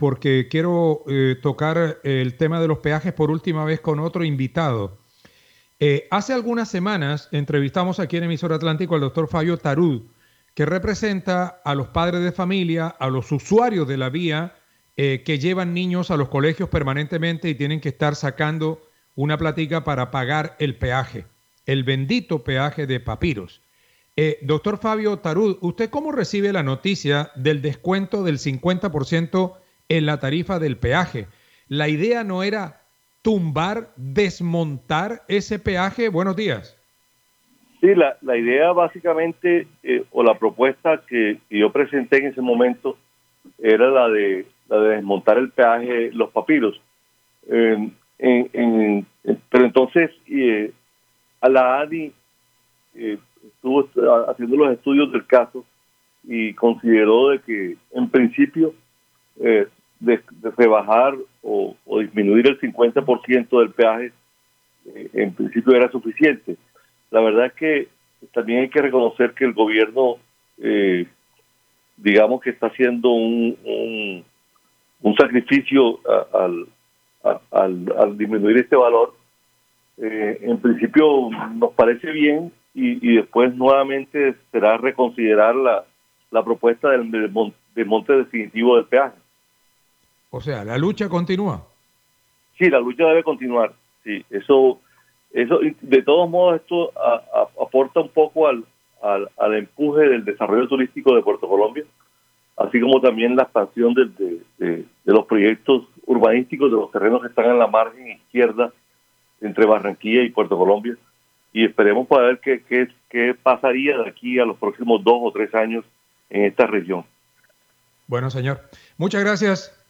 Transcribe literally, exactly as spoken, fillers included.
porque quiero eh, tocar el tema de los peajes por última vez con otro invitado. Eh, hace algunas semanas entrevistamos aquí en Emisor Atlántico al doctor Fabio Tarud, que representa a los padres de familia, a los usuarios de la vía eh, que llevan niños a los colegios permanentemente y tienen que estar sacando una platica para pagar el peaje, el bendito peaje de Papiros. Eh, doctor Fabio Tarud, ¿usted cómo recibe la noticia del descuento del cincuenta por ciento en la tarifa del peaje? La idea no era tumbar, desmontar ese peaje. Buenos días. Sí, la, la idea básicamente, eh, o la propuesta que, que yo presenté en ese momento, era la de, la de desmontar el peaje Los Papiros. Eh, en, en, pero entonces, eh, a la A D I eh, estuvo haciendo los estudios del caso y consideró de que, en principio, eh, de, de rebajar o, o disminuir el cincuenta por ciento del peaje, eh, en principio era suficiente. La verdad es que también hay que reconocer que el gobierno, eh, digamos que está haciendo un, un, un sacrificio a, al, a, al, al disminuir este valor. Eh, en principio nos parece bien y, y después nuevamente será reconsiderar la, la propuesta del, del, monte, del monte definitivo del peaje. O sea, la lucha continúa. Sí, la lucha debe continuar. Sí, eso... Eso, de todos modos, esto a, a, aporta un poco al, al, al empuje del desarrollo turístico de Puerto Colombia, así como también la expansión de, de, de, de los proyectos urbanísticos de los terrenos que están en la margen izquierda entre Barranquilla y Puerto Colombia. Y esperemos para ver qué, qué, qué pasaría de aquí a los próximos dos o tres años en esta región. Bueno, señor. Muchas gracias.